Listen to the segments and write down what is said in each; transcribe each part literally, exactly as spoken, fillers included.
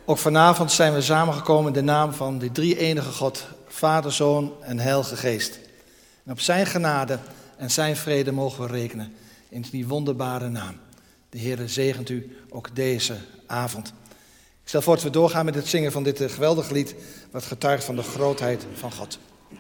Ook vanavond zijn we samengekomen in de naam van de drie-enige God, Vader, Zoon en Heilige Geest. En op zijn genade en zijn vrede mogen we rekenen in die wonderbare naam. De Heere zegent u ook deze avond. Ik stel voor dat we doorgaan met het zingen van dit geweldige lied, wat getuigt van de grootheid van God.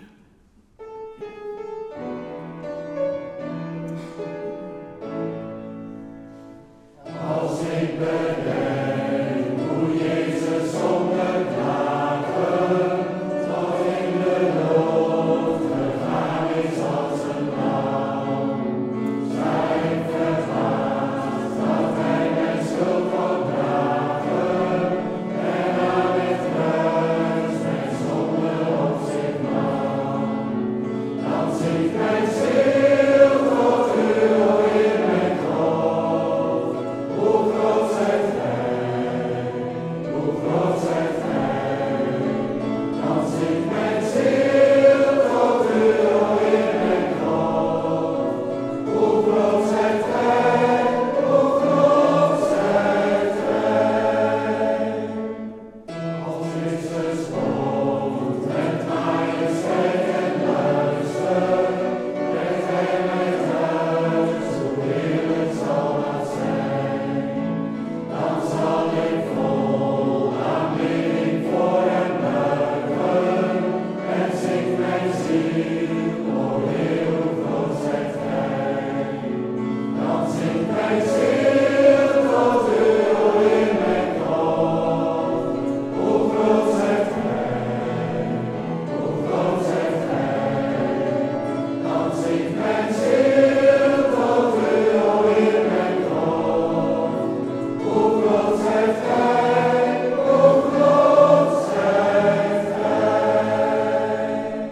Als ik bedenk hoe Jezus zonder klagen tot in de dood gegaan is als een lam, zijn verbaasd dat hij mijn schuld kon dragen en aan het kruis mijn zonde op zich nam. Dan zingt mijn ziel tot u, o Heer mijn God. Hoe groot zijt gij, hoe groot zijt gij. Dan zingt mijn ziel tot u, o Heer mijn God. Hoe groot zijt gij, hoe groot zijt gij. Als Christus woont met majesteit en luister, brengt hij mij thuis, hoe heerlijk zal dat zijn. Dan zal ik vol aanbidding voor hem buigen en zingt mijn ziel, o Heer, hoe groot zijt gij. Dan zingt mijn ziel tot u, o Heer mijn God. Hoe groot zijt gij, hoe groot zijt gij. Dan zingt mijn ziel tot u, o Heer mijn God. Hoe groot zijt gij, hoe groot zijt gij.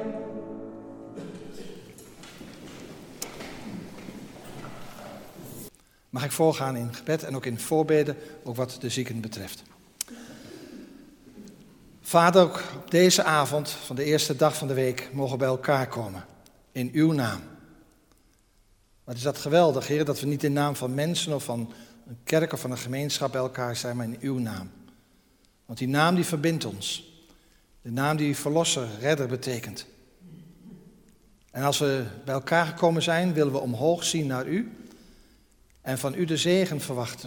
Mag ik voorgaan in gebed en ook in voorbeden, ook wat de zieken betreft. Vader, ook op deze avond van de eerste dag van de week mogen we bij elkaar komen. In uw naam. Wat is dat geweldig, Heer, dat we niet in naam van mensen of van een kerk of van een gemeenschap bij elkaar zijn, maar in uw naam. Want die naam die verbindt ons. De naam die verlosser, redder betekent. En als we bij elkaar gekomen zijn, willen we omhoog zien naar u en van u de zegen verwachten.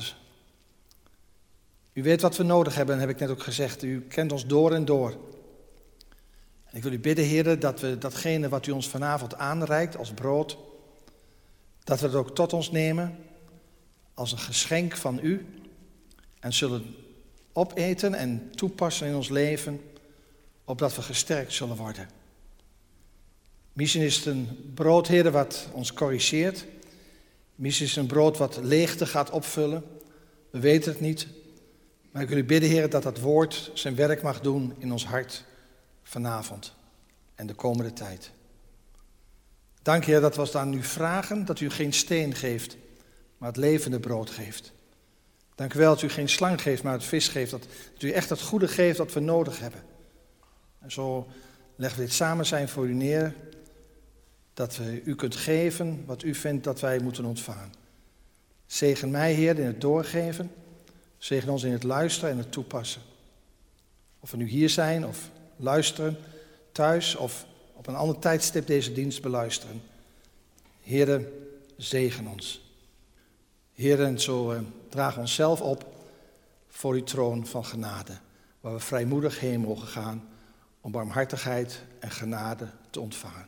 U weet wat we nodig hebben, heb ik net ook gezegd. U kent ons door en door. En ik wil u bidden, Heer, dat we datgene wat u ons vanavond aanreikt als brood, dat we het ook tot ons nemen als een geschenk van u en zullen opeten en toepassen in ons leven, opdat we gesterkt zullen worden. Misschien is het een brood, Heer, wat ons corrigeert. Misschien is het een brood wat leegte gaat opvullen. We weten het niet. Maar ik wil u bidden, Heer, dat dat woord zijn werk mag doen in ons hart vanavond en de komende tijd. Dank, Heer, dat we ons aan u vragen dat u geen steen geeft, maar het levende brood geeft. Dank u wel dat u geen slang geeft, maar het vis geeft. Dat, dat u echt het goede geeft dat we nodig hebben. En zo leggen we dit samen zijn voor u neer. Dat we u kunt geven wat u vindt dat wij moeten ontvangen. Zegen mij, Heer, in het doorgeven. Zegen ons in het luisteren en het toepassen. Of we nu hier zijn of luisteren thuis of op een ander tijdstip deze dienst beluisteren. Heere, zegen ons. Heere, en zo uh, dragen we onszelf op voor uw troon van genade. Waar we vrijmoedig heen mogen gaan om barmhartigheid en genade te ontvangen.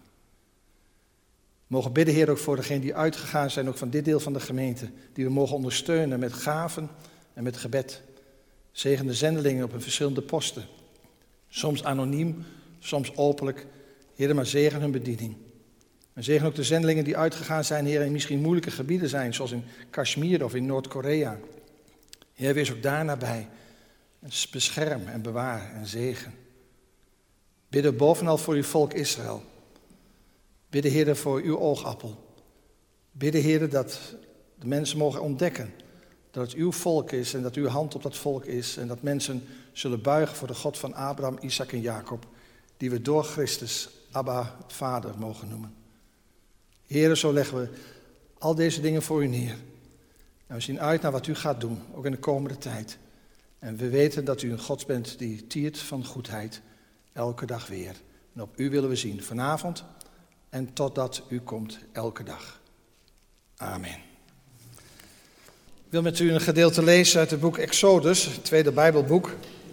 We mogen bidden, Heer, ook voor degenen die uitgegaan zijn, ook van dit deel van de gemeente, die we mogen ondersteunen met gaven en met gebed. Zegen de zendelingen op hun verschillende posten. Soms anoniem, soms openlijk. Heer, maar zegen hun bediening. En zegen ook de zendelingen die uitgegaan zijn, Heer, in misschien moeilijke gebieden zijn, zoals in Kashmir of in Noord-Korea. Heer, wees ook daar nabij. En bescherm en bewaar en zegen. Bidden bovenal voor uw volk Israël. Bidden, Heer, voor uw oogappel. Bidden, Heer, dat de mensen mogen ontdekken dat het uw volk is en dat uw hand op dat volk is. En dat mensen zullen buigen voor de God van Abraham, Isaac en Jacob, die we door Christus Abba, Vader, mogen noemen. Heer, zo leggen we al deze dingen voor u neer. En we zien uit naar wat u gaat doen, ook in de komende tijd. En En we weten dat u een God bent die tiert van goedheid elke dag weer. En op u willen we zien vanavond en totdat u komt elke dag. Amen. Ik wil met u een gedeelte lezen uit het boek Exodus, het tweede Bijbelboek.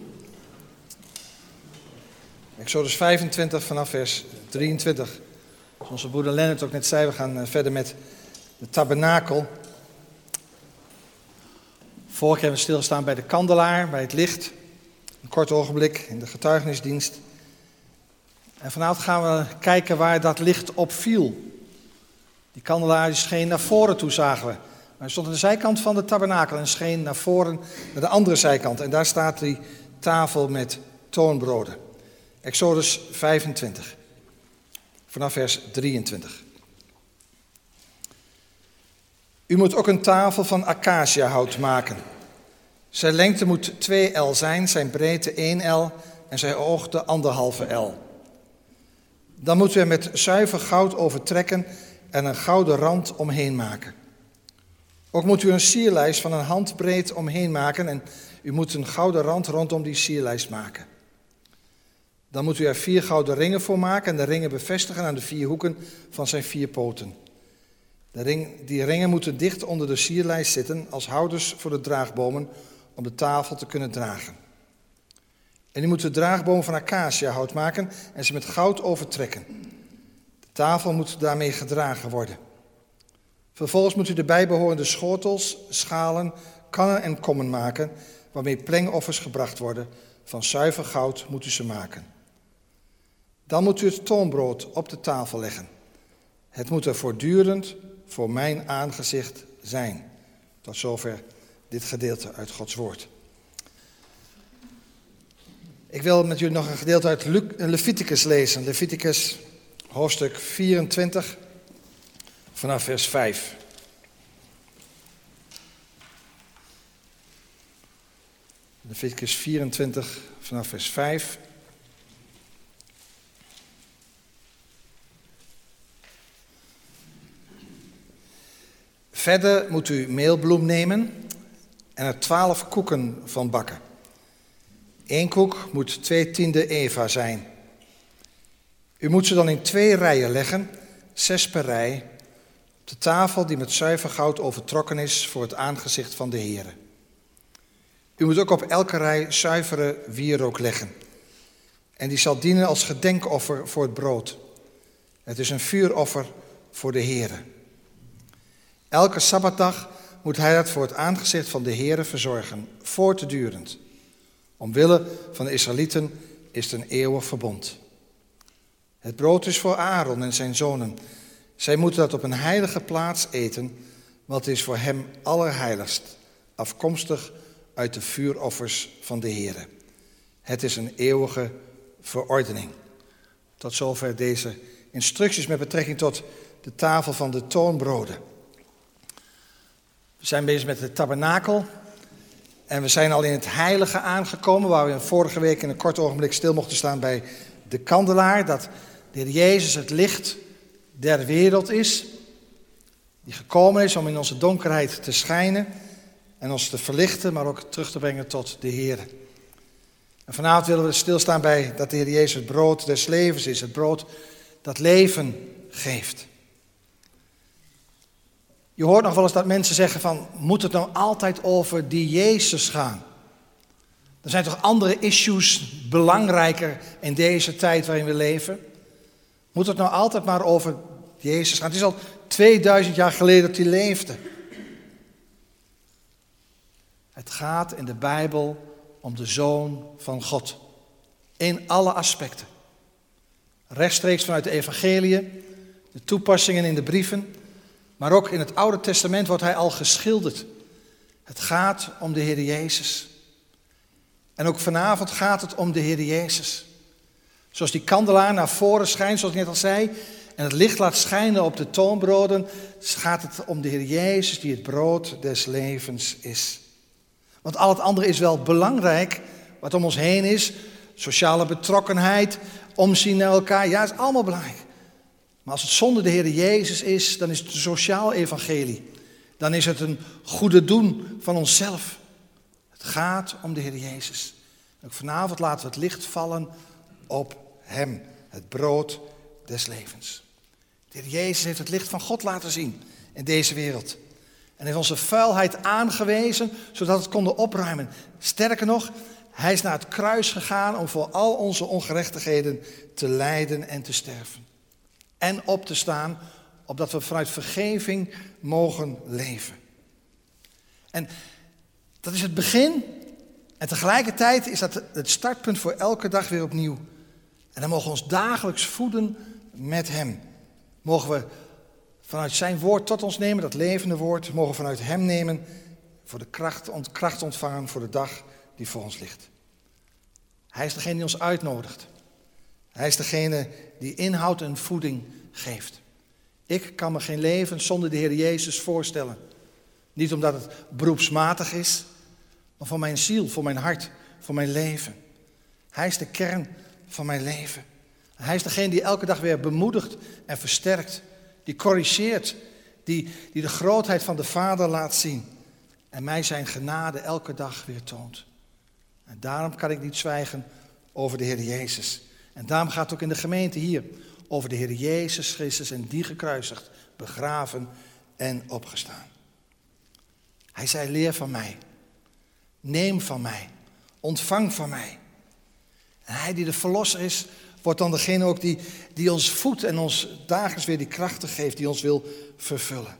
Exodus vijfentwintig vanaf vers drieëntwintig. Zoals onze broeder Lennart ook net zei, we gaan verder met de tabernakel. Vorige keer hebben we stilgestaan bij de kandelaar, bij het licht. Een kort ogenblik in de getuigenisdienst. En vanavond gaan we kijken waar dat licht op viel. Die kandelaar die scheen naar voren toe, zagen we. Maar hij stond aan de zijkant van de tabernakel en scheen naar voren naar de andere zijkant. En daar staat die tafel met toonbroden. Exodus vijfentwintig, vanaf vers drieëntwintig. U moet ook een tafel van acaciahout maken. Zijn lengte moet twee el zijn, zijn breedte één el en zijn hoogte anderhalve el. Dan moet u er met zuiver goud overtrekken en een gouden rand omheen maken. Ook moet u een sierlijst van een handbreed omheen maken en u moet een gouden rand rondom die sierlijst maken. Dan moet u er vier gouden ringen voor maken en de ringen bevestigen aan de vier hoeken van zijn vier poten. De ring, die ringen moeten dicht onder de sierlijst zitten als houders voor de draagbomen om de tafel te kunnen dragen. En u moet de draagboom van acaciahout maken en ze met goud overtrekken. De tafel moet daarmee gedragen worden. Vervolgens moet u de bijbehorende schotels, schalen, kannen en kommen maken, waarmee plengoffers gebracht worden. Van zuiver goud moet u ze maken. Dan moet u het toonbrood op de tafel leggen. Het moet er voortdurend voor mijn aangezicht zijn. Tot zover dit gedeelte uit Gods woord. Ik wil met jullie nog een gedeelte uit Leviticus lezen. Leviticus hoofdstuk vierentwintig vanaf vers vijf. Leviticus vierentwintig vanaf vers vijf. Verder moet u meelbloem nemen en er twaalf koeken van bakken. Eén koek moet twee tiende eva zijn. U moet ze dan in twee rijen leggen, zes per rij, op de tafel die met zuiver goud overtrokken is voor het aangezicht van de Heere. U moet ook op elke rij zuivere wierook leggen. En die zal dienen als gedenkoffer voor het brood. Het is een vuuroffer voor de Heere. Elke sabbatdag moet hij dat voor het aangezicht van de Heere verzorgen, voortdurend. Omwille van de Israëlieten is het een eeuwig verbond. Het brood is voor Aaron en zijn zonen. Zij moeten dat op een heilige plaats eten, want het is voor hem allerheiligst, afkomstig uit de vuuroffers van de Heere. Het is een eeuwige verordening. Tot zover deze instructies met betrekking tot de tafel van de toonbroden. We zijn bezig met de tabernakel en we zijn al in het heilige aangekomen, waar we vorige week in een kort ogenblik stil mochten staan bij de kandelaar, dat de Heer Jezus het licht der wereld is, die gekomen is om in onze donkerheid te schijnen en ons te verlichten, maar ook terug te brengen tot de Heer. En vanavond willen we stilstaan bij dat de Heer Jezus het brood des levens is, het brood dat leven geeft. Je hoort nog wel eens dat mensen zeggen van, moet het nou altijd over die Jezus gaan? Er zijn toch andere issues belangrijker in deze tijd waarin we leven? Moet het nou altijd maar over Jezus gaan? Het is al tweeduizend jaar geleden dat hij leefde. Het gaat in de Bijbel om de Zoon van God. In alle aspecten. Rechtstreeks vanuit de evangeliën, de toepassingen in de brieven, maar ook in het Oude Testament wordt hij al geschilderd. Het gaat om de Heer Jezus. En ook vanavond gaat het om de Heer Jezus. Zoals die kandelaar naar voren schijnt, zoals ik net al zei, en het licht laat schijnen op de toonbroden, gaat het om de Heer Jezus die het brood des levens is. Want al het andere is wel belangrijk, wat om ons heen is, sociale betrokkenheid, omzien naar elkaar, ja, is allemaal belangrijk. Maar als het zonder de Heer Jezus is, dan is het een sociaal evangelie. Dan is het een goede doen van onszelf. Het gaat om de Heer Jezus. Ook vanavond laten we het licht vallen op hem, het brood des levens. De Heer Jezus heeft het licht van God laten zien in deze wereld. En heeft onze vuilheid aangewezen, zodat we het konden opruimen. Sterker nog, hij is naar het kruis gegaan om voor al onze ongerechtigheden te lijden en te sterven. En op te staan, opdat we vanuit vergeving mogen leven. En dat is het begin. En tegelijkertijd is dat het startpunt voor elke dag weer opnieuw. En dan mogen we ons dagelijks voeden met hem. Mogen we vanuit zijn woord tot ons nemen, dat levende woord. Mogen we vanuit hem nemen, voor de kracht, kracht ontvangen voor de dag die voor ons ligt. Hij is degene die ons uitnodigt. Hij is degene die inhoud en voeding geeft. Ik kan me geen leven zonder de Heer Jezus voorstellen. Niet omdat het beroepsmatig is, maar voor mijn ziel, voor mijn hart, voor mijn leven. Hij is de kern van mijn leven. Hij is degene die elke dag weer bemoedigt en versterkt. Die corrigeert, die, die de grootheid van de Vader laat zien. En mij zijn genade elke dag weer toont. En daarom kan ik niet zwijgen over de Heer Jezus. En daarom gaat het ook in de gemeente hier over de Heer Jezus Christus en die gekruisigd, begraven en opgestaan. Hij zei, leer van mij, neem van mij, ontvang van mij. En hij die de verlosser is, wordt dan degene ook die, die ons voedt en ons dagelijks weer die krachten geeft, die ons wil vervullen.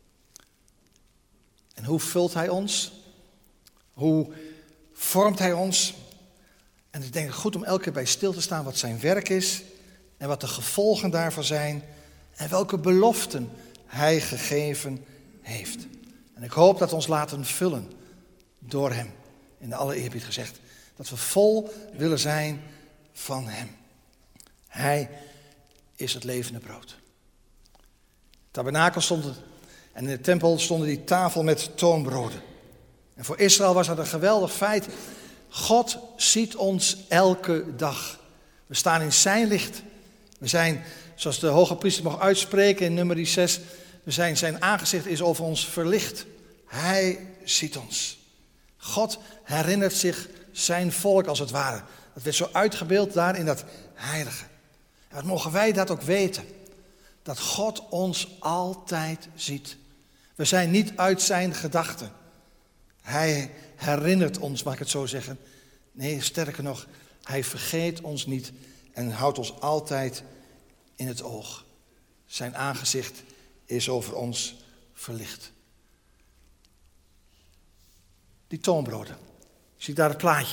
En hoe vult hij ons? Hoe vormt hij ons? En ik denk het goed om elke keer bij stil te staan wat zijn werk is en wat de gevolgen daarvan zijn en welke beloften hij gegeven heeft. En ik hoop dat we ons laten vullen door hem. In alle eerbied gezegd. Dat we vol willen zijn van hem. Hij is het levende brood. Het tabernakel stond het, en in de tempel stonden die tafel met toonbroden. En voor Israël was dat een geweldig feit. God ziet ons elke dag. We staan in zijn licht. We zijn, zoals de hoge priester mag uitspreken in nummer zes, we zijn, zijn aangezicht is over ons verlicht. Hij ziet ons. God herinnert zich zijn volk als het ware. Dat werd zo uitgebeeld daar in dat heilige. En wat mogen wij dat ook weten? Dat God ons altijd ziet. We zijn niet uit zijn gedachten. Hij herinnert ons, mag ik het zo zeggen. Nee, sterker nog, hij vergeet ons niet en houdt ons altijd in het oog. Zijn aangezicht is over ons verlicht. Die toonbroden. Je ziet daar het plaatje.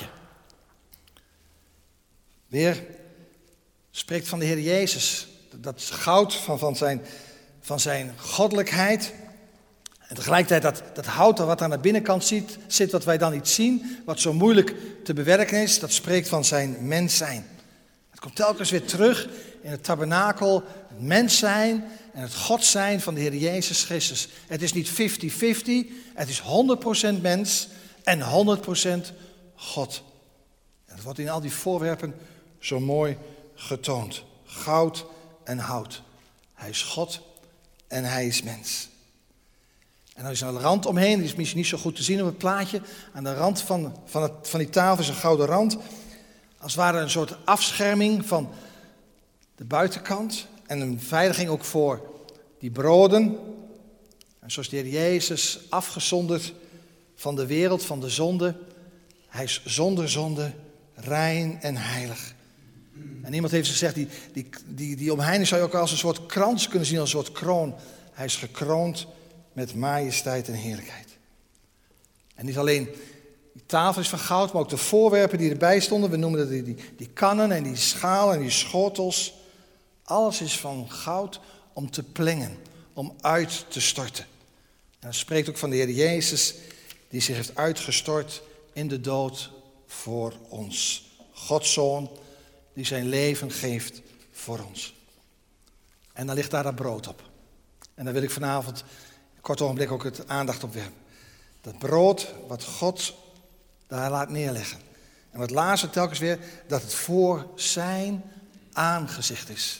Weer spreekt van de Heer Jezus. Dat goud van, van, zijn, van zijn goddelijkheid. En tegelijkertijd dat, dat hout wat aan de binnenkant zit, zit, wat wij dan niet zien, wat zo moeilijk te bewerken is, dat spreekt van zijn mens zijn. Het komt telkens weer terug in het tabernakel, het mens zijn en het God zijn van de Heer Jezus Christus. Het is niet vijftig vijftig, het is honderd procent mens en honderd procent God. En dat wordt in al die voorwerpen zo mooi getoond. Goud en hout. Hij is God en hij is mens. En er is een rand omheen, die is misschien niet zo goed te zien op het plaatje. Aan de rand van, van, het, van die tafel is een gouden rand. Als het ware een soort afscherming van de buitenkant. En een beveiliging ook voor die broden. En zoals de Heer Jezus afgezonderd van de wereld, van de zonde. Hij is zonder zonde, rein en heilig. En iemand heeft gezegd, die, die, die, die omheining zou je ook als een soort krans kunnen zien, als een soort kroon. Hij is gekroond met majesteit en heerlijkheid. En niet alleen die tafel is van goud, maar ook de voorwerpen die erbij stonden. We noemen dat die, die, die kannen en die schalen en die schotels. Alles is van goud om te plengen, om uit te storten. En dat spreekt ook van de Heer Jezus, die zich heeft uitgestort in de dood voor ons. Gods Zoon, die zijn leven geeft voor ons. En dan ligt daar dat brood op. En daar wil ik vanavond een kort ogenblik ook het aandacht op werpen. Dat brood wat God daar laat neerleggen. En wat lazen we telkens weer, dat het voor zijn aangezicht is.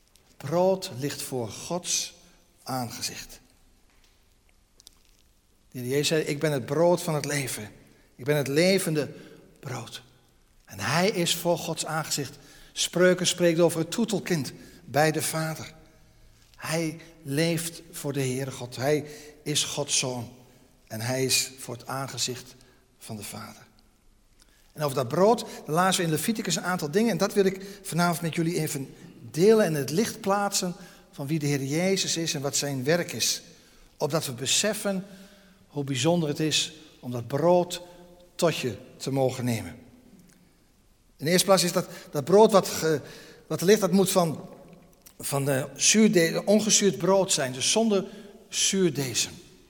Brood ligt voor Gods aangezicht. De Heer Jezus zei, ik ben het brood van het leven. Ik ben het levende brood. En hij is voor Gods aangezicht. Spreuken spreekt over het troetelkind bij de Vader. Hij leeft voor de Heere God. Hij is Gods zoon. En hij is voor het aangezicht van de Vader. En over dat brood, dan lazen we in Leviticus een aantal dingen. En dat wil ik vanavond met jullie even delen en in het licht plaatsen van wie de Heer Jezus is en wat zijn werk is. Opdat we beseffen hoe bijzonder het is om dat brood tot je te mogen nemen. In de eerste plaats is dat, dat brood wat, ge, wat er ligt, dat moet van, van de zuurde, ongezuurd brood zijn. Dus zonder zuurdesem.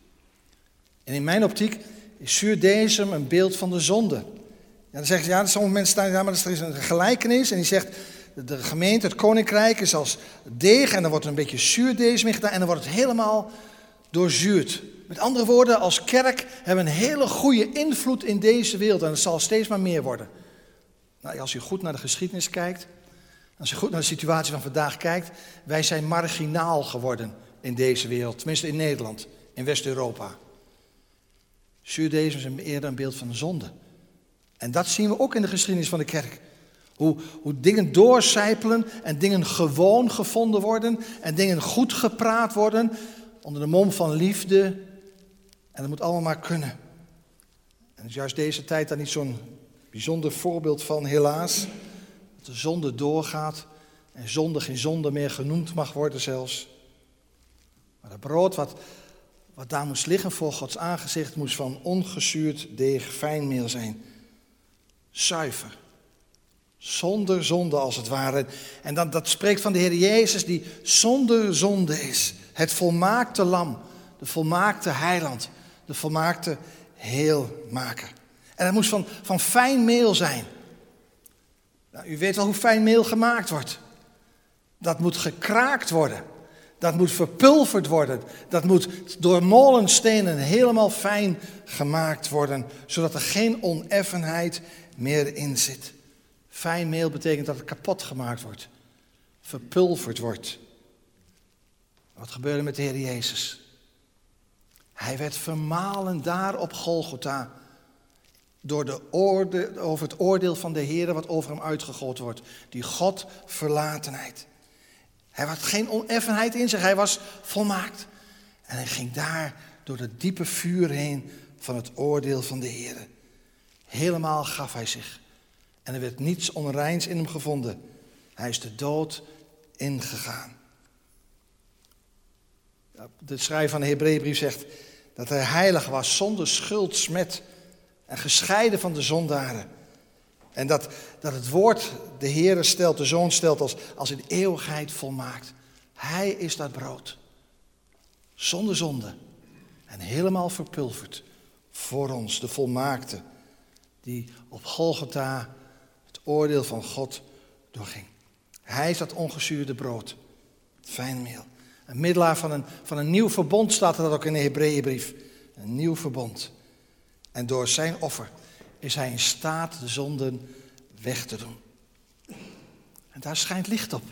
En in mijn optiek is zuurdesem een beeld van de zonde. Ja, dan zeggen ze, ja, sommige mensen staan, ja, maar er is een gelijkenis. En die zegt, de gemeente, het koninkrijk is als deeg. En dan wordt er een beetje zuurdesem in gedaan. En dan wordt het helemaal doorzuurd. Met andere woorden, als kerk hebben we een hele goede invloed in deze wereld. En het zal steeds maar meer worden. Nou, als u goed naar de geschiedenis kijkt, als u goed naar de situatie van vandaag kijkt, wij zijn marginaal geworden in deze wereld. Tenminste in Nederland, in West-Europa. Zuurdesem is eerder een beeld van de zonde. En dat zien we ook in de geschiedenis van de kerk. Hoe, hoe dingen doorcijpelen en dingen gewoon gevonden worden en dingen goed gepraat worden onder de mom van liefde. En dat moet allemaal maar kunnen. En is juist deze tijd daar niet zo'n bijzonder voorbeeld van, helaas. Dat de zonde doorgaat en zonde geen zonde meer genoemd mag worden zelfs. Maar het brood wat, wat daar moest liggen voor Gods aangezicht moest van ongezuurd deeg fijnmeel zijn. Zuiver. Zonder zonde als het ware. En dan, dat spreekt van de Heer Jezus die zonder zonde is. Het volmaakte lam. De volmaakte heiland. De volmaakte heelmaker. En het moest van, van fijn meel zijn. Nou, u weet wel hoe fijn meel gemaakt wordt. Dat moet gekraakt worden. Dat moet verpulverd worden. Dat moet door molenstenen helemaal fijn gemaakt worden. Zodat er geen oneffenheid meer in zit. Fijn meel betekent dat het kapot gemaakt wordt. Verpulverd wordt. Wat gebeurde met de Heer Jezus? Hij werd vermalen daar op Golgotha. Door de oorde, over het oordeel van de Heer wat over hem uitgegooid wordt. Die Godverlatenheid. Hij had geen oneffenheid in zich. Hij was volmaakt. En hij ging daar door het diepe vuur heen van het oordeel van de Heer. Helemaal gaf hij zich. En er werd niets onreins in hem gevonden. Hij is de dood ingegaan. De schrijver van de Hebreeënbrief zegt dat hij heilig was, zonder schuld, smet en gescheiden van de zondaren. En dat, dat het woord de Heere stelt, de Zoon stelt als, als in eeuwigheid volmaakt. Hij is dat brood. Zonder zonde. En helemaal verpulverd voor ons, de volmaakte. Die op Golgotha het oordeel van God doorging. Hij is dat ongezuurde brood. Fijn meel. Een middelaar van een, van een nieuw verbond staat er dat ook in de Hebreeënbrief. Een nieuw verbond. En door zijn offer is hij in staat de zonden weg te doen. En daar schijnt licht op.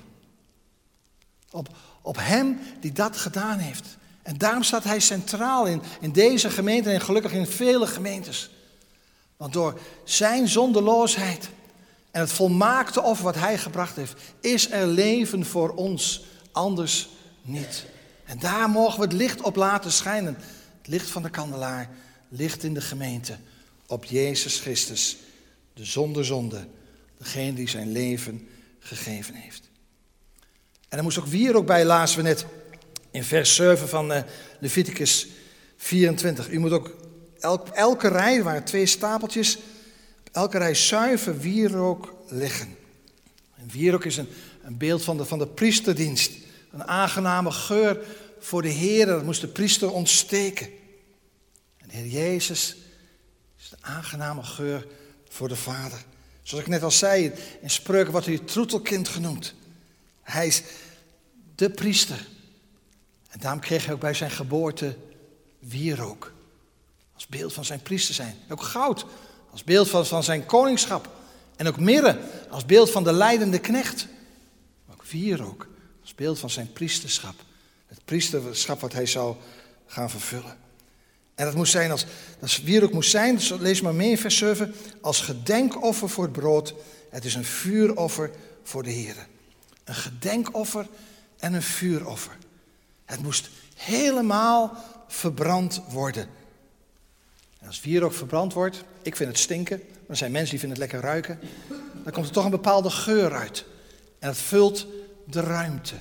Op, op hem die dat gedaan heeft. En daarom staat hij centraal in, in deze gemeente en gelukkig in vele gemeentes. Want door zijn zondeloosheid en het volmaakte offer wat hij gebracht heeft, is er leven voor ons, anders niet. En daar mogen we het licht op laten schijnen. Het licht van de kandelaar, licht in de gemeente, op Jezus Christus, de zonder zonde, degene die zijn leven gegeven heeft. En er moest ook wie er ook bij, lazen we net in vers zeven van uh, Leviticus vierentwintig. U moet ook elk, elke rij, er waren twee stapeltjes, op elke rij zuiver wierook leggen. En wierook is een, een beeld van de, van de priesterdienst. Een aangename geur voor de Heer, dat moest de priester ontsteken. En de Heer Jezus is de aangename geur voor de Vader. Zoals ik net al zei, in Spreuken wordt hij het troetelkind genoemd. Hij is de priester. En daarom kreeg hij ook bij zijn geboorte wierook. Als beeld van zijn priester zijn. Ook goud, als beeld van, van zijn koningschap. En ook mirre, als beeld van de lijdende knecht. Maar ook wierook, als beeld van zijn priesterschap. Het priesterschap wat hij zou gaan vervullen. En dat moest zijn als, dat wierook moest zijn, dus lees maar mee in vers zeven, als gedenkoffer voor het brood. Het is een vuuroffer voor de Heer. Een gedenkoffer en een vuuroffer. Het moest helemaal verbrand worden. En als wierook verbrand wordt, ik vind het stinken, maar er zijn mensen die vinden het lekker ruiken, dan komt er toch een bepaalde geur uit. En het vult de ruimte.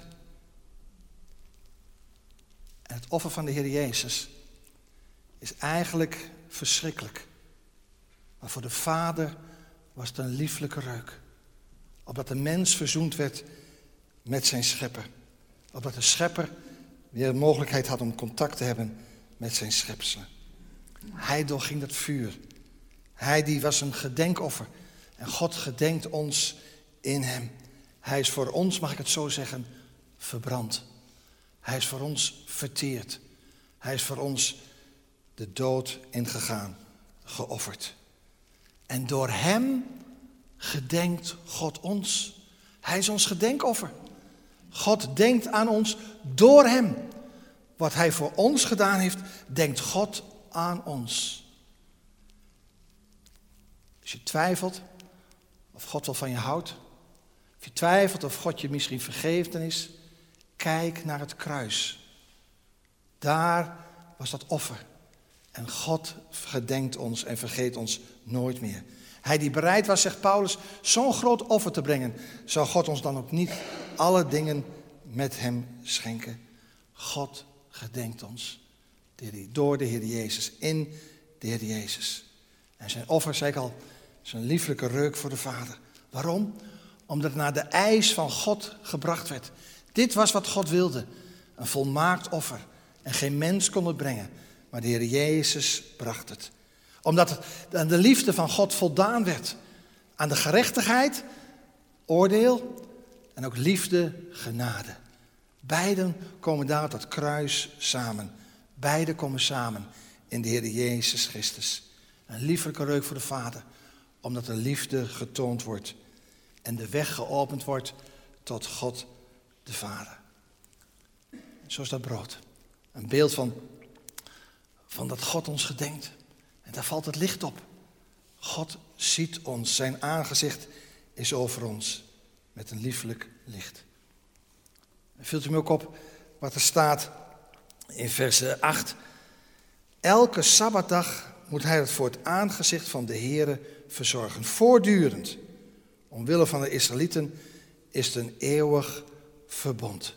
En het offer van de Heer Jezus is eigenlijk verschrikkelijk. Maar voor de Vader was het een lieflijke reuk. Opdat de mens verzoend werd met zijn schepper. Opdat de schepper weer de mogelijkheid had om contact te hebben met zijn schepselen. Hij doorging dat vuur. Hij die was een gedenkoffer. En God gedenkt ons in hem. Hij is voor ons, mag ik het zo zeggen, verbrand. Hij is voor ons verteerd. Hij is voor ons de dood ingegaan, geofferd. En door hem gedenkt God ons. Hij is ons gedenkoffer. God denkt aan ons door hem. Wat hij voor ons gedaan heeft, denkt God aan ons. Als je twijfelt of God wel van je houdt, of je twijfelt of God je misschien vergeven is, kijk naar het kruis. Daar was dat offer. En God gedenkt ons en vergeet ons nooit meer. Hij die bereid was, zegt Paulus, zo'n groot offer te brengen, zou God ons dan ook niet alle dingen met hem schenken. God gedenkt ons door de Heer Jezus, in de Heer Jezus. En zijn offer, zei ik al, is een lieflijke reuk voor de Vader. Waarom? Omdat het naar de eis van God gebracht werd. Dit was wat God wilde, een volmaakt offer. En geen mens kon het brengen, maar de Heer Jezus bracht het. Omdat het aan de liefde van God voldaan werd. Aan de gerechtigheid, oordeel en ook liefde, genade. Beiden komen daar op dat kruis samen. Beiden komen samen in de Heer Jezus Christus. Een lieflijke reuk voor de Vader, omdat de liefde getoond wordt en de weg geopend wordt tot God de Vader. Zo is dat brood. Een beeld van, van dat God ons gedenkt. En daar valt het licht op. God ziet ons. Zijn aangezicht is over ons. Met een lieflijk licht. En vult u me ook op wat er staat in vers acht. Elke Sabbatdag moet hij het voor het aangezicht van de Heere verzorgen. Voortdurend. Omwille van de Israëlieten is het een eeuwig verbond.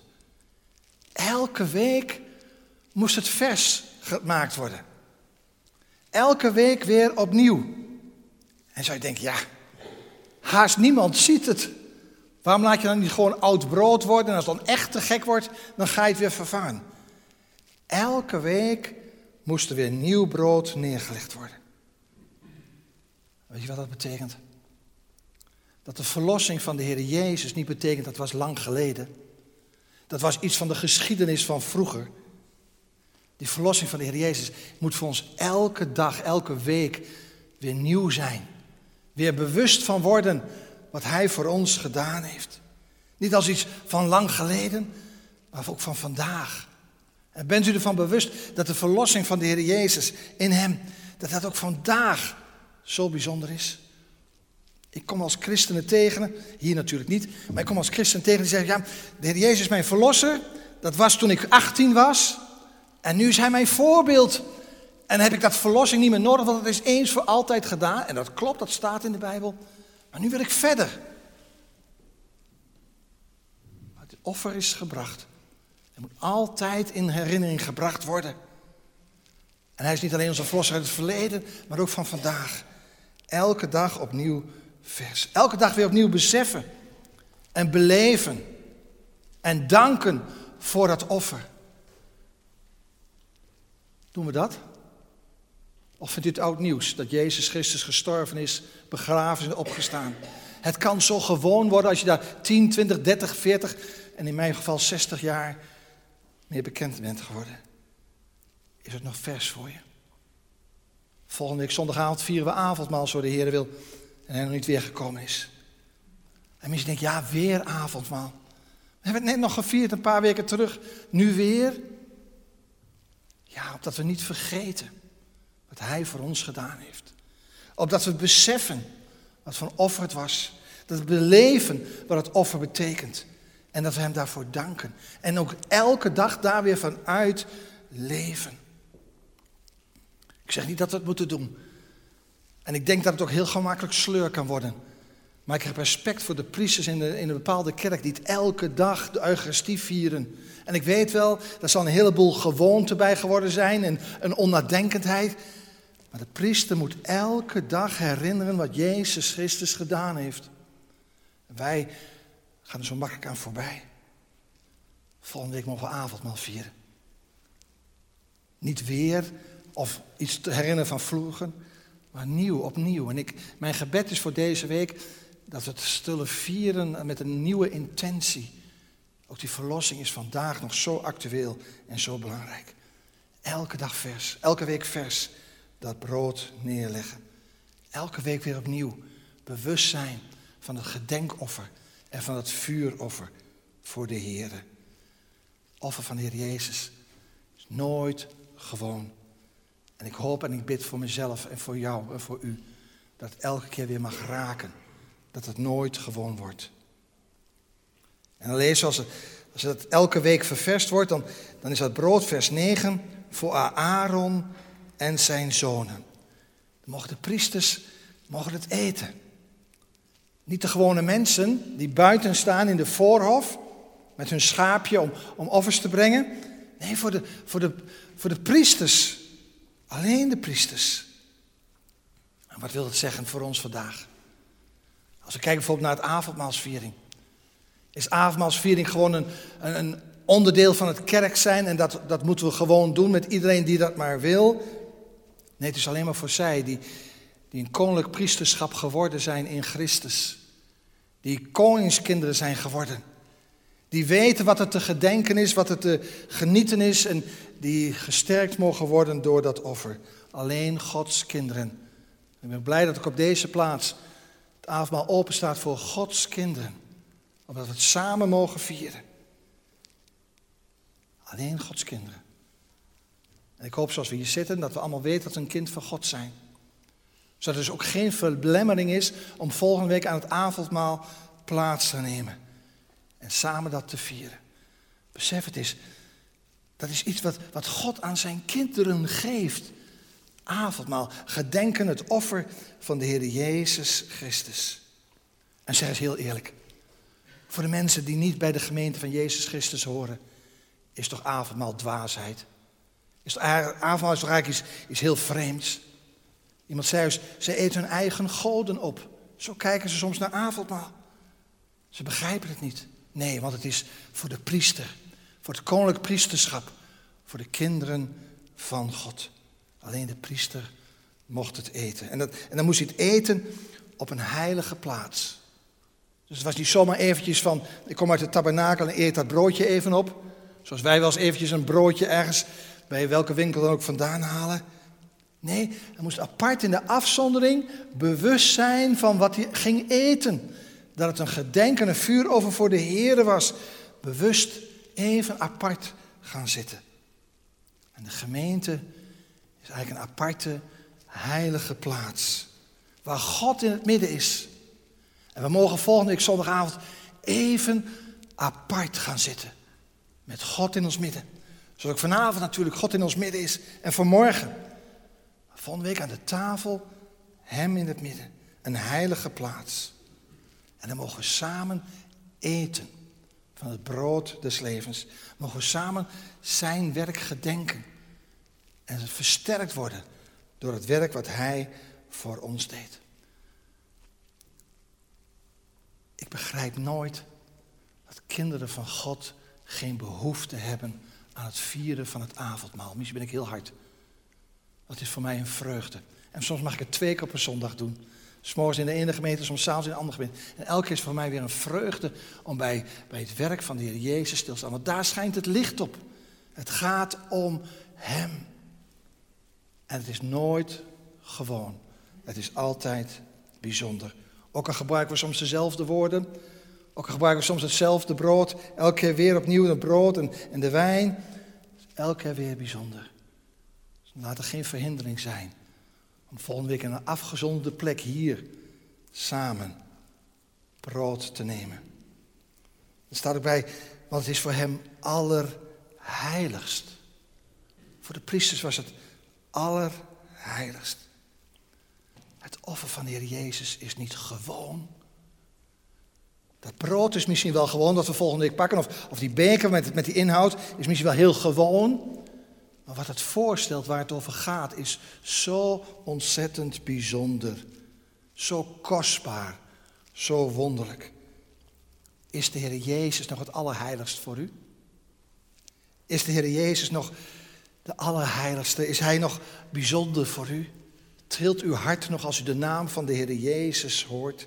Elke week moest het vers gemaakt worden. Elke week weer opnieuw. En zou je denken, ja, haast niemand ziet het. Waarom laat je dan niet gewoon oud brood worden? En als het dan echt te gek wordt, dan ga je het weer vervangen. Elke week moest er weer nieuw brood neergelegd worden. Weet je wat dat betekent? Dat de verlossing van de Heer Jezus niet betekent dat was lang geleden. Dat was iets van de geschiedenis van vroeger. Die verlossing van de Heer Jezus moet voor ons elke dag, elke week weer nieuw zijn. Weer bewust van worden wat Hij voor ons gedaan heeft. Niet als iets van lang geleden, maar ook van vandaag. En bent u ervan bewust dat de verlossing van de Heer Jezus in Hem, dat dat ook vandaag zo bijzonder is? Ik kom als christenen tegen, hier natuurlijk niet, maar ik kom als christen tegen die zeggen, ja, de Heer Jezus is mijn verlosser. Dat was toen ik achttien was. En nu is Hij mijn voorbeeld. En dan heb ik dat verlossing niet meer nodig, want het is eens voor altijd gedaan. En dat klopt, dat staat in de Bijbel. Maar nu wil ik verder. Het offer is gebracht. Het moet altijd in herinnering gebracht worden. En Hij is niet alleen onze verlosser uit het verleden, maar ook van vandaag. Elke dag opnieuw vers. Elke dag weer opnieuw beseffen en beleven en danken voor dat offer. Doen we dat? Of vindt u het oud nieuws dat Jezus Christus gestorven is, begraven is en opgestaan? Het kan zo gewoon worden als je daar tien, twintig, dertig, veertig en in mijn geval zestig jaar mee bekend bent geworden. Is het nog vers voor je? Volgende week zondagavond vieren we avondmaal, zo de Heer wil, en Hij nog niet weer gekomen is. En misschien denk je, ja, weer avondmaal. We hebben het net nog gevierd, een paar weken terug. Nu weer. Ja, opdat we niet vergeten wat hij voor ons gedaan heeft. Opdat we beseffen wat voor een offer het was. Dat we beleven wat het offer betekent. En dat we hem daarvoor danken. En ook elke dag daar weer vanuit leven. Ik zeg niet dat we het moeten doen. En ik denk dat het ook heel gemakkelijk sleur kan worden. Maar ik heb respect voor de priesters in, de, in een bepaalde kerk die het elke dag de Eucharistie vieren. En ik weet wel, er zal een heleboel gewoonte bij geworden zijn en een onnadenkendheid. Maar de priester moet elke dag herinneren wat Jezus Christus gedaan heeft. En wij gaan er zo makkelijk aan voorbij. Volgende week mogen we avondmaal vieren. Niet weer of iets te herinneren van vroeger, maar nieuw, opnieuw. En ik, mijn gebed is voor deze week dat we het zullen vieren met een nieuwe intentie. Ook die verlossing is vandaag nog zo actueel en zo belangrijk. Elke dag vers, elke week vers, dat brood neerleggen. Elke week weer opnieuw bewust zijn van het gedenkoffer en van het vuuroffer voor de Heere. Offer van de Heer Jezus is nooit gewoon. En ik hoop en ik bid voor mezelf en voor jou en voor u, dat het elke keer weer mag raken. Dat het nooit gewoon wordt. En dan lezen we, als het, als het elke week ververst wordt, dan, dan is dat brood, vers negen, voor Aaron en zijn zonen. Dan mogen de priesters mogen het eten. Niet de gewone mensen die buiten staan in de voorhof met hun schaapje om, om offers te brengen. Nee, voor de, voor, de, voor de priesters. Alleen de priesters. En wat wil het zeggen voor ons vandaag? Als we kijken bijvoorbeeld naar het avondmaalsviering. Is avondmaalsviering gewoon een, een, een onderdeel van het kerk zijn en dat, dat moeten we gewoon doen met iedereen die dat maar wil? Nee, het is alleen maar voor zij die, die een koninklijk priesterschap geworden zijn in Christus. Die koningskinderen zijn geworden. Die weten wat het te gedenken is, wat het te genieten is en die gesterkt mogen worden door dat offer. Alleen Gods kinderen. Ik ben blij dat ik op deze plaats het avondmaal open staat voor Gods kinderen. Omdat we het samen mogen vieren. Alleen Gods kinderen. En ik hoop zoals we hier zitten dat we allemaal weten dat we een kind van God zijn. Zodat er dus ook geen belemmering is om volgende week aan het avondmaal plaats te nemen. En samen dat te vieren. Besef het is, dat is iets wat, wat God aan zijn kinderen geeft. Avondmaal, gedenken het offer van de Heer Jezus Christus. En zeg eens heel eerlijk, voor de mensen die niet bij de gemeente van Jezus Christus horen, is toch avondmaal dwaasheid? Is toch, avondmaal is toch eigenlijk iets, iets heel vreemds? Iemand zei eens, ze eten hun eigen goden op. Zo kijken ze soms naar avondmaal. Ze begrijpen het niet. Nee, want het is voor de priester, voor het koninklijk priesterschap, voor de kinderen van God. Alleen de priester mocht het eten. En, dat, en dan moest hij het eten op een heilige plaats. Dus het was niet zomaar eventjes van, ik kom uit de tabernakel en eet dat broodje even op. Zoals wij wel eens eventjes een broodje ergens bij welke winkel dan ook vandaan halen. Nee, hij moest apart in de afzondering bewust zijn van wat hij ging eten. Dat het een gedenken, een vuurover voor de Heere was. Bewust even apart gaan zitten. En de gemeente is eigenlijk een aparte, heilige plaats. Waar God in het midden is. En we mogen volgende week zondagavond even apart gaan zitten. Met God in ons midden. Zoals ook vanavond natuurlijk God in ons midden is. En vanmorgen. Volgende week aan de tafel, hem in het midden. Een heilige plaats. En dan mogen we samen eten van het brood des levens. Mogen we samen zijn werk gedenken. En versterkt worden door het werk wat hij voor ons deed. Ik begrijp nooit dat kinderen van God geen behoefte hebben aan het vieren van het avondmaal. Misschien ben ik heel hard. Dat is voor mij een vreugde. En soms mag ik het twee keer op een zondag doen. 'S Morgens in de ene gemeente, soms 's avonds in de andere gemeente. En elke keer is het voor mij weer een vreugde om bij, bij het werk van de Heer Jezus stil te staan. Want daar schijnt het licht op. Het gaat om hem. En het is nooit gewoon. Het is altijd bijzonder. Ook al gebruiken we soms dezelfde woorden. Ook al gebruiken we soms hetzelfde brood. Elke keer weer opnieuw het brood en, en de wijn. Elke keer weer bijzonder. Laat er geen verhindering zijn om volgende week in een afgezonderde plek hier samen brood te nemen. Er staat ook bij, want het is voor hem allerheiligst. Voor de priesters was het allerheiligst. Het offer van de Heer Jezus is niet gewoon. Dat brood is misschien wel gewoon dat we volgende week pakken. Of, of die beker met, met die inhoud is misschien wel heel gewoon. Maar wat het voorstelt, waar het over gaat, is zo ontzettend bijzonder. Zo kostbaar. Zo wonderlijk. Is de Heer Jezus nog het allerheiligst voor u? Is de Heer Jezus nog de allerheiligste? Is Hij nog bijzonder voor u? Trilt uw hart nog als u de naam van de Heer Jezus hoort?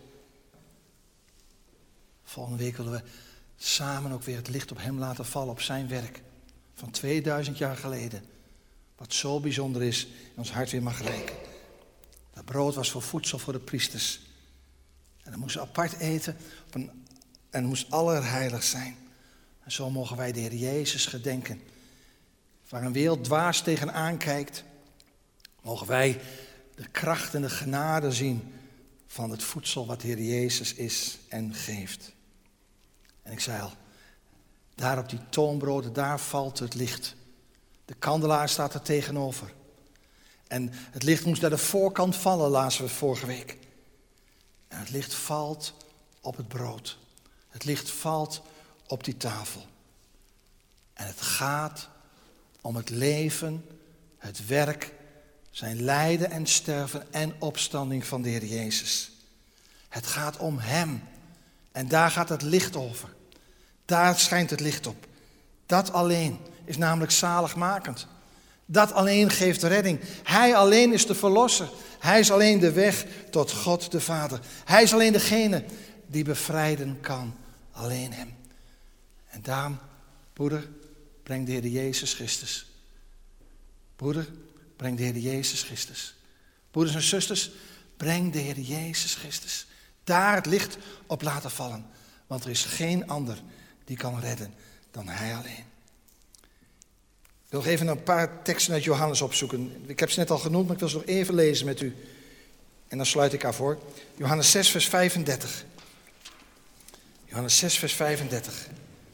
Volgende week willen we samen ook weer het licht op Hem laten vallen, op zijn werk van tweeduizend jaar geleden. Wat zo bijzonder is en ons hart weer mag rijken. Dat brood was voor voedsel voor de priesters. En dat moesten ze apart eten op een, en het moest allerheilig zijn. En zo mogen wij de Heer Jezus gedenken. Waar een wereld dwaas tegenaan kijkt, mogen wij de kracht en de genade zien van het voedsel wat de Heer Jezus is en geeft. En ik zei al, daar op die toonbroden, daar valt het licht. De kandelaar staat er tegenover. En het licht moest naar de voorkant vallen, lazen we vorige week. En het licht valt op het brood. Het licht valt op die tafel. En het gaat om het leven, het werk, zijn lijden en sterven en opstanding van de Heer Jezus. Het gaat om Hem. En daar gaat het licht over. Daar schijnt het licht op. Dat alleen is namelijk zaligmakend. Dat alleen geeft redding. Hij alleen is de verlosser. Hij is alleen de weg tot God de Vader. Hij is alleen degene die bevrijden kan. Alleen Hem. En daarom, broeder, breng de Heer Jezus Christus. Broeder, breng de Heer Jezus Christus. Broeders en zusters, breng de Heer Jezus Christus. Daar het licht op laten vallen. Want er is geen ander die kan redden dan Hij alleen. Ik wil nog even een paar teksten uit Johannes opzoeken. Ik heb ze net al genoemd, maar ik wil ze nog even lezen met u. En dan sluit ik af hoor. Johannes zes vers vijfendertig. Johannes zes vers vijfendertig.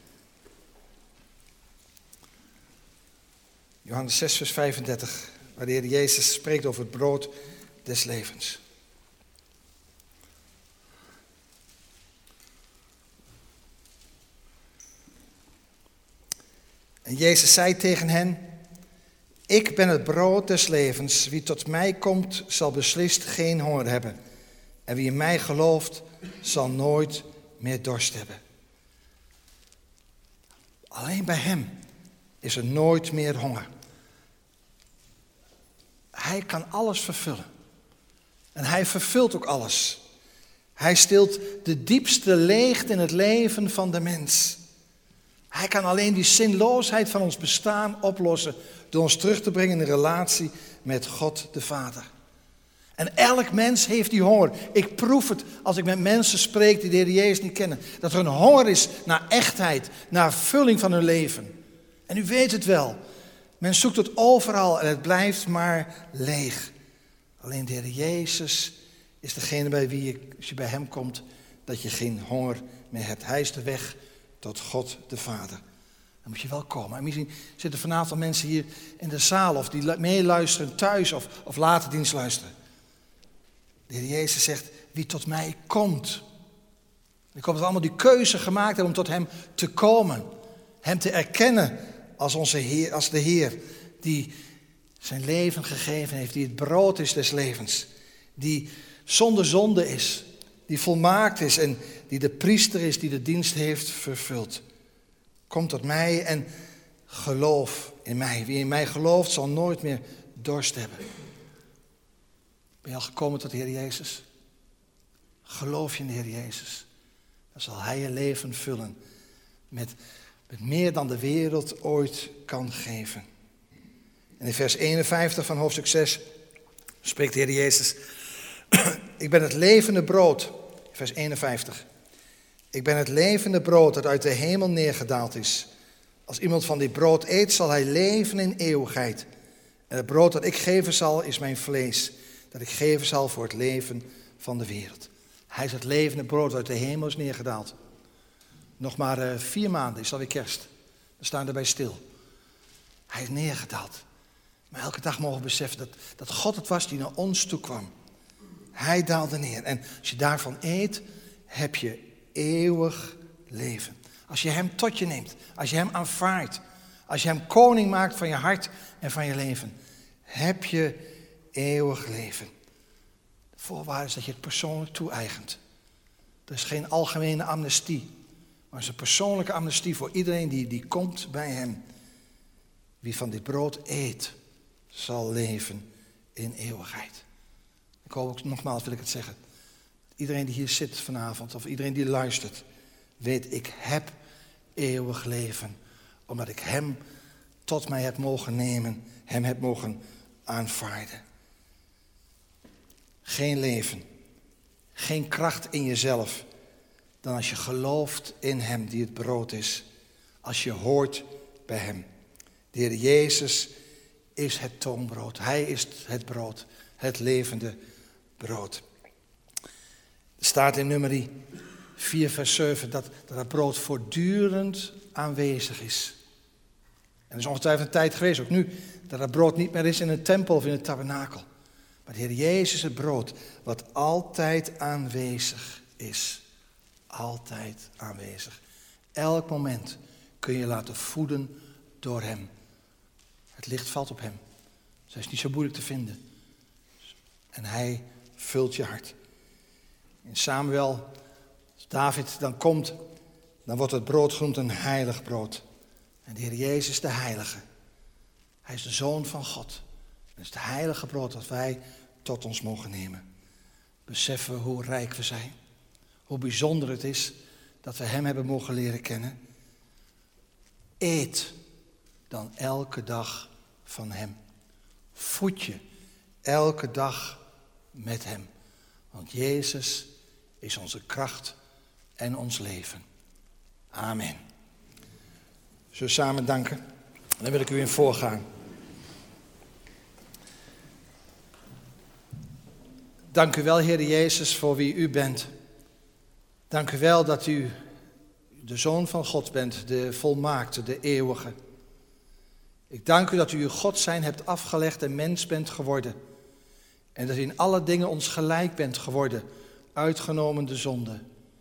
Johannes zes vers vijfendertig. Waar de Heer Jezus spreekt over het brood des levens. En Jezus zei tegen hen, ik ben het brood des levens. Wie tot mij komt, zal beslist geen honger hebben. En wie in mij gelooft, zal nooit meer dorst hebben. Alleen bij Hem is er nooit meer honger. Hij kan alles vervullen. En Hij vervult ook alles. Hij stilt de diepste leegte in het leven van de mens. Hij kan alleen die zinloosheid van ons bestaan oplossen door ons terug te brengen in een relatie met God de Vader. En elk mens heeft die honger. Ik proef het als ik met mensen spreek die de Heer Jezus niet kennen. Dat er een honger is naar echtheid, naar vulling van hun leven. En u weet het wel. Men zoekt het overal en het blijft maar leeg. Alleen de Heer Jezus is degene bij wie je, als je bij Hem komt, dat je geen honger meer hebt. Hij is de weg tot God de Vader. Dan moet je wel komen. En misschien zitten vanavond mensen hier in de zaal of die meeluisteren thuis of, of later dienst luisteren. De Heer Jezus zegt, wie tot mij komt. Ik hoop dat we allemaal die keuze gemaakt hebben om tot Hem te komen. Hem te erkennen als onze Heer, als de Heer die zijn leven gegeven heeft. Die het brood is des levens. Die zonder zonde is. Die volmaakt is en die de priester is die de dienst heeft vervuld. Kom tot mij en geloof in mij. Wie in mij gelooft zal nooit meer dorst hebben. Ben je al gekomen tot de Heer Jezus? Geloof je in de Heer Jezus? Dan zal Hij je leven vullen met, met meer dan de wereld ooit kan geven. En in vers eenenvijftig van hoofdstuk zes spreekt de Heer Jezus. Ik ben het levende brood, vers eenenvijftig. Ik ben het levende brood dat uit de hemel neergedaald is. Als iemand van dit brood eet, zal hij leven in eeuwigheid. En het brood dat ik geven zal, is mijn vlees, dat ik geven zal voor het leven van de wereld. Hij is het levende brood uit de hemel is neergedaald. Nog maar uh, vier maanden is alweer kerst. We staan erbij stil. Hij is neergedaald. Maar elke dag mogen we beseffen dat, dat God het was die naar ons toe kwam. Hij daalde neer. En als je daarvan eet, heb je eeuwig leven. Als je hem tot je neemt, als je hem aanvaardt, als je hem koning maakt van je hart en van je leven, heb je eeuwig leven. De voorwaarde is dat je het persoonlijk toe-eigent. Er is geen algemene amnestie, maar het is een persoonlijke amnestie voor iedereen die, die komt bij hem. Wie van dit brood eet, zal leven in eeuwigheid. Ik hoop ook, nogmaals wil ik het zeggen. Iedereen die hier zit vanavond, of iedereen die luistert, weet ik heb eeuwig leven. Omdat ik hem tot mij heb mogen nemen, hem heb mogen aanvaarden. Geen leven, geen kracht in jezelf, dan als je gelooft in hem die het brood is. Als je hoort bij hem. De Heer Jezus is het toonbrood. Hij is het brood, het levende brood. Er staat in Numeri vier vers zeven dat, dat het brood voortdurend aanwezig is. En er is ongetwijfeld een tijd geweest, ook nu, dat het brood niet meer is in een tempel of in een tabernakel. Maar de Heer Jezus is het brood wat altijd aanwezig is. Altijd aanwezig. Elk moment kun je laten voeden door hem. Het licht valt op hem. Zij is niet zo moeilijk te vinden. En hij vult je hart. In Samuel, als David dan komt, dan wordt het brood genoemd een heilig brood. En de Heer Jezus is de heilige. Hij is de Zoon van God. Het is het heilige brood dat wij tot ons mogen nemen. Beseffen we hoe rijk we zijn. Hoe bijzonder het is dat we hem hebben mogen leren kennen. Eet dan elke dag van hem. Voed je elke dag met hem. Want Jezus is onze kracht en ons leven. Amen. Zullen we samen danken? Dan wil ik u in voorgaan. Dank u wel, Heer Jezus, voor wie u bent. Dank u wel dat u de Zoon van God bent, de volmaakte, de eeuwige. Ik dank u dat u uw God zijn hebt afgelegd en mens bent geworden. En dat u in alle dingen ons gelijk bent geworden, uitgenomen de zonde.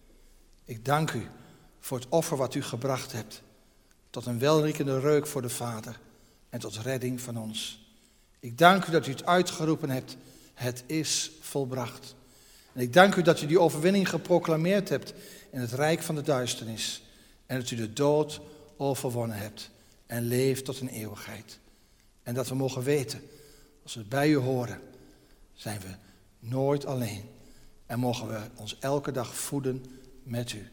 Ik dank u voor het offer wat u gebracht hebt, tot een welriekende reuk voor de Vader en tot redding van ons. Ik dank u dat u het uitgeroepen hebt, het is volbracht. En ik dank u dat u die overwinning geproclameerd hebt in het rijk van de duisternis. En dat u de dood overwonnen hebt en leeft tot een eeuwigheid. En dat we mogen weten, als we bij u horen, zijn we nooit alleen. En mogen we ons elke dag voeden met u.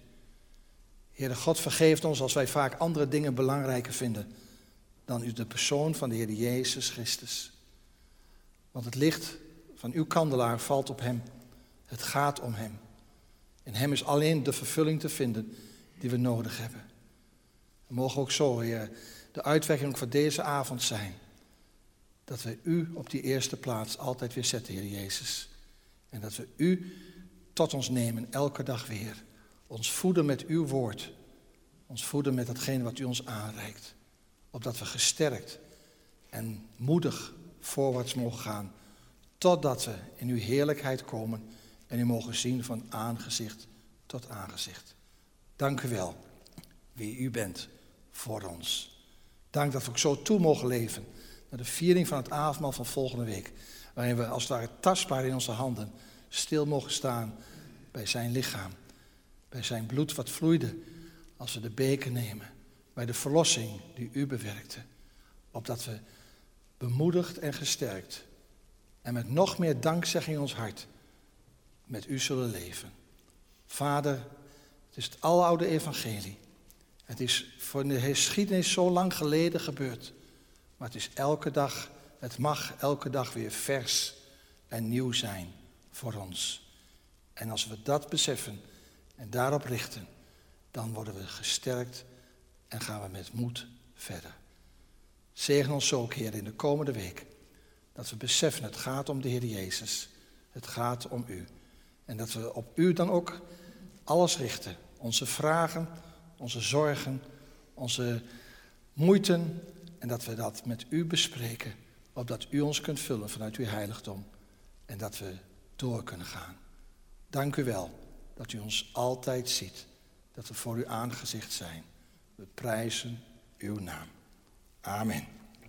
Heere God, vergeeft ons als wij vaak andere dingen belangrijker vinden dan u, de persoon van de Heer Jezus Christus. Want het licht van uw kandelaar valt op hem. Het gaat om hem. In hem is alleen de vervulling te vinden die we nodig hebben. En mogen ook zo, Heer, de uitwerking van deze avond zijn. Dat we u op die eerste plaats altijd weer zetten, Heer Jezus. En dat we u tot ons nemen, elke dag weer. Ons voeden met uw woord. Ons voeden met datgene wat u ons aanreikt. Opdat we gesterkt en moedig voorwaarts mogen gaan. Totdat we in uw heerlijkheid komen en u mogen zien van aangezicht tot aangezicht. Dank u wel, wie u bent voor ons. Dank dat we ook zo toe mogen leven naar de viering van het avondmaal van volgende week. Waarin we als het ware tastbaar in onze handen stil mogen staan bij zijn lichaam. Bij zijn bloed wat vloeide als we de beker nemen. Bij de verlossing die u bewerkte. Opdat we bemoedigd en gesterkt en met nog meer dankzegging in ons hart met u zullen leven. Vader, het is het aloude evangelie. Het is voor de geschiedenis zo lang geleden gebeurd. Maar het is elke dag, het mag elke dag weer vers en nieuw zijn voor ons. En als we dat beseffen en daarop richten, dan worden we gesterkt en gaan we met moed verder. Zegen ons ook, Heer, in de komende week. Dat we beseffen, het gaat om de Heer Jezus. Het gaat om u. En dat we op u dan ook alles richten. Onze vragen, onze zorgen, onze moeiten. En dat we dat met u bespreken. Opdat u ons kunt vullen vanuit uw heiligdom. En dat we door kunnen gaan. Dank u wel dat u ons altijd ziet. Dat we voor uw aangezicht zijn. We prijzen uw naam. Amen.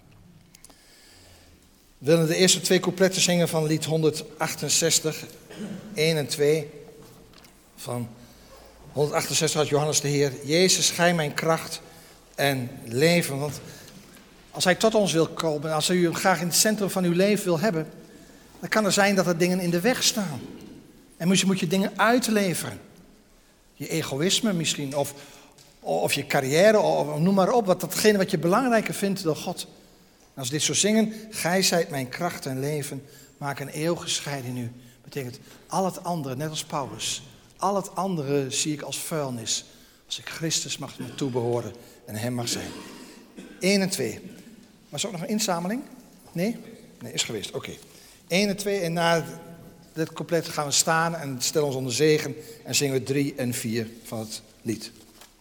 We willen de eerste twee coupletten zingen van lied honderdachtenzestig, één en twee. Van honderdachtenzestig uit Johannes de Heer. Jezus, gij mijn kracht en leven. Want als hij tot ons wil komen, als hij u graag in het centrum van uw leven wil hebben, dan kan er zijn dat er dingen in de weg staan. En misschien moet je dingen uitleveren. Je egoïsme misschien, of, of je carrière, of noem maar op. Wat, datgene wat je belangrijker vindt dan God. Als we dit zo zingen, gij zijt mijn kracht en leven, maak een eeuwige scheiding in u. Betekent al het andere, net als Paulus. Al het andere zie ik als vuilnis. Als ik Christus mag me toebehoren en hem mag zijn. één en twee. Was er ook nog een inzameling? Nee? Nee, is geweest. Oké. Okay. één en twee en na dit couplet gaan we staan en stellen ons onder zegen. En zingen we drie en vier van het lied.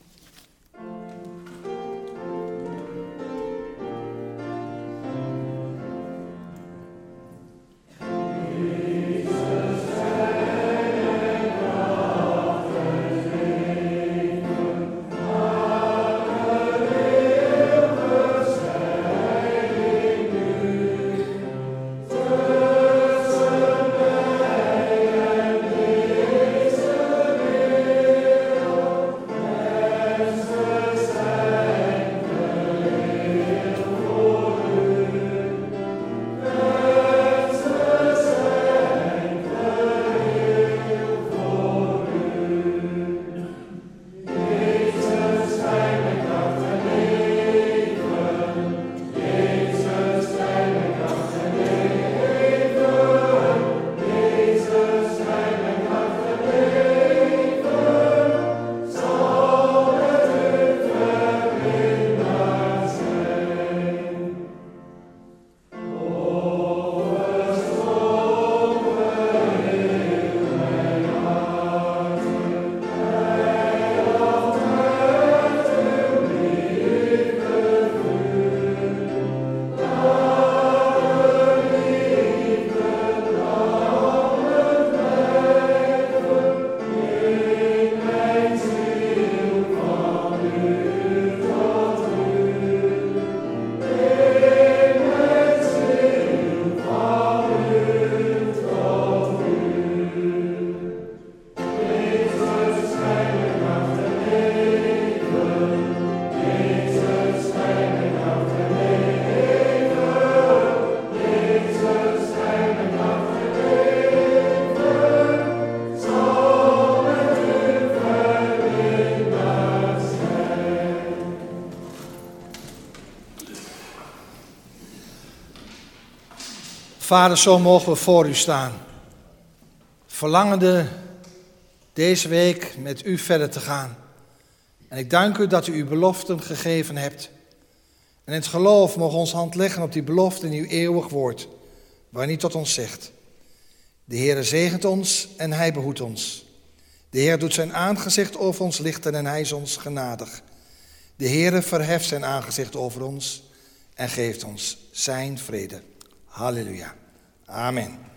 Vader, zo mogen we voor u staan. Verlangende deze week met u verder te gaan. En ik dank u dat u uw beloften gegeven hebt. En in het geloof mogen we ons hand leggen op die belofte in uw eeuwig woord. Waarin u tot ons zegt. De Heere zegent ons en hij behoedt ons. De Heer doet zijn aangezicht over ons lichten en hij is ons genadig. De Heere verheft zijn aangezicht over ons en geeft ons zijn vrede. Halleluja. Amen.